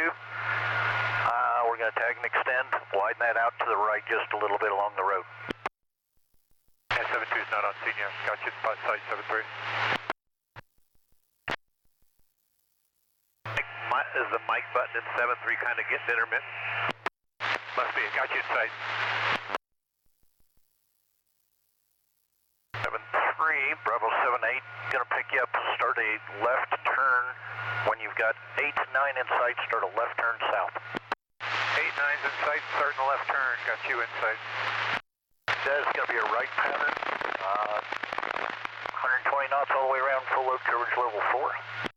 We're going to tag and extend, widen that out to the right just a little bit along the road. Yeah, 72 is not on scene yet. Got you spot site 73. Is the mic button in 73 kind of getting intermittent? Must be. Got you in sight. 73, Bravo 78, going to pick you up, start a left turn. When you've got 8-9 in sight, start a left turn south. 8-9's in sight, starting the left turn. Got you in sight. That's going to be a right pattern. 120 knots all the way around, full load coverage level 4.